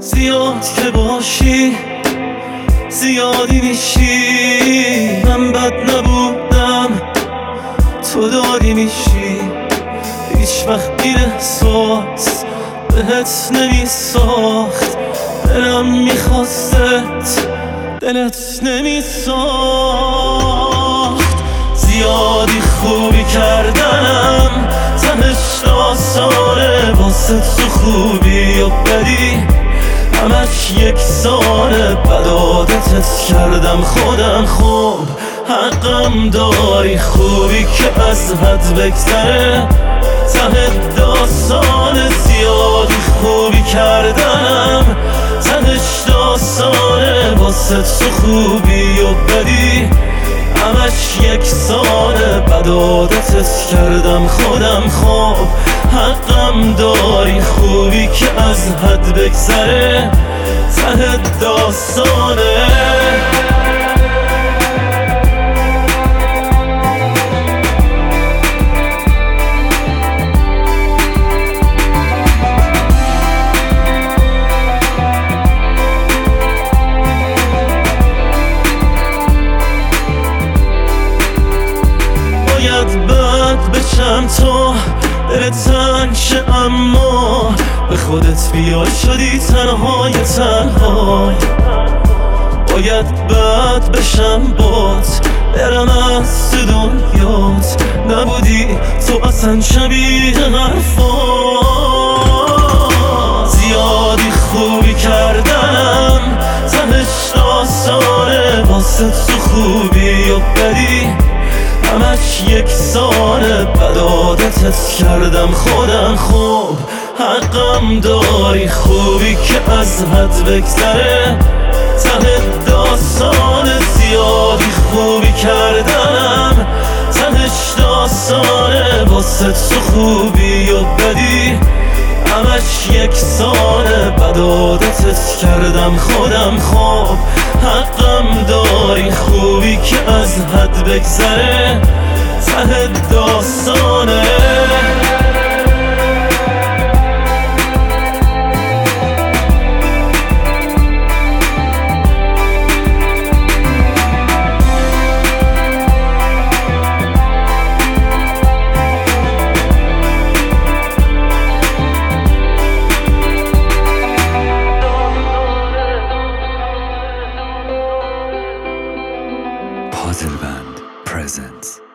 زیاد که باشی زیادی میشی، من بد نبودم تو دادی میشی. هیچ وقت این احساس بهت نمیساخت، دلم میخواستت دلت نمیساخت. زیادی خوبی کردنم تهش آسانه، واسه تو خوبی و بدی همش یکسانه. بد عادتت کردم خودم، خوب حقم داری. خوبی که از حد بگذره ته داستانه، زیادی خوبی کردنم تهش داستانه. واسه تو خوبی و بدی همش یکسانه. بد عادتت کردم خودم، خوب حقم داری. خوبی که از حد بگذره ته داستانه. باید بد بشم تو دلت تنگ شه، اما به خودت بیای شدی تنهای تنهای. باید بد بشم بات برم از تو دنیات، نبودی تو اصلا شبیه حرفات. زیادی خوبی کردم تهش داستانه، واسه تو خوبی و بدی همش یکسانه. بد عادتت کردم خودم، خوب حقم داری. خوبی که از حد بگذره ته داستانه، زیادی خوبی کردم تهش داستانه. واسه تو خوبی و بدی همش یکسانه. بد عادتت کردم خودم، خوب حقم داری. خوبی که از حد بگذره ته داستانه. Puzzle Band presents